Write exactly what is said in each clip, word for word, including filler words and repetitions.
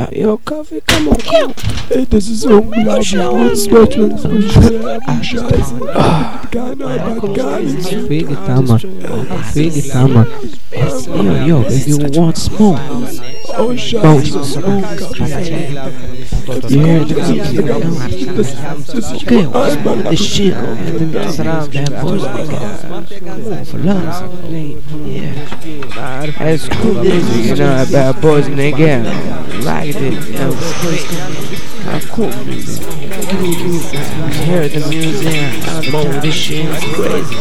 Yeah, yo, coffee, come on, come on. Hey, das ist unglaublich. Das wird uns beschweren, scheiße. Gar nicht, gar nicht. Vegeta, man. Vegeta, man. Yo, yo, baby, you want smoke? Oh, scheiße. You hear the music? Okay, the shit. And the music is bad boys. For love. Yeah. That's cool music, you know, bad boys, nigga. Like it, yo. How cool music. Hear the music. Oh, this shit is crazy.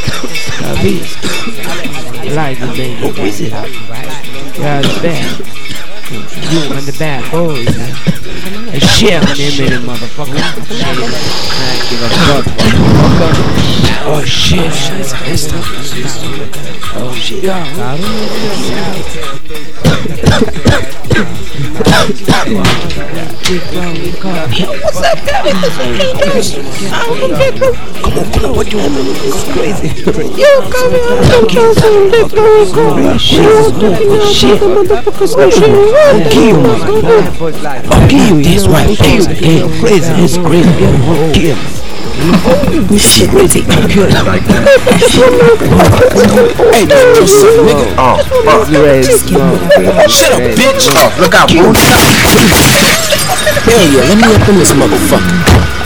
Like it, baby. What is it? Yeah, it's bad. You and the bad boys, man. And shit on them in it, motherfucker. I ain't give a fuck, motherfucker. Oh shit, shit, it's oh shit, yo. What's up, baby? I'm gonna get through. Come on, come on, what you want? Go crazy. Yo, come here, I'm trying to go. Shit, shit, motherfuckers, no shit. I'll kill you, I'll kill you, that's right, I'll kill you. Get crazy, it's crazy, I'll kill you. Oh, shit, crazy. I'll kill you like that. Hey, just nigga. Oh, fuck. You ready to smoke? Shut up, bitch. Oh, look out, bro. Hell yeah, let me up in this motherfucker.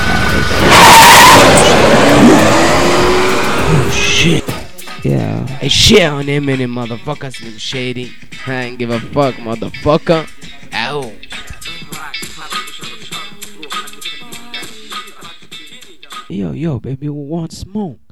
Oh, shit. Yeah. Hey, shit on them in it, motherfucker. Slim Shady. I ain't give a fuck, motherfucker. Ow. Yo, yo, baby, we want smoke.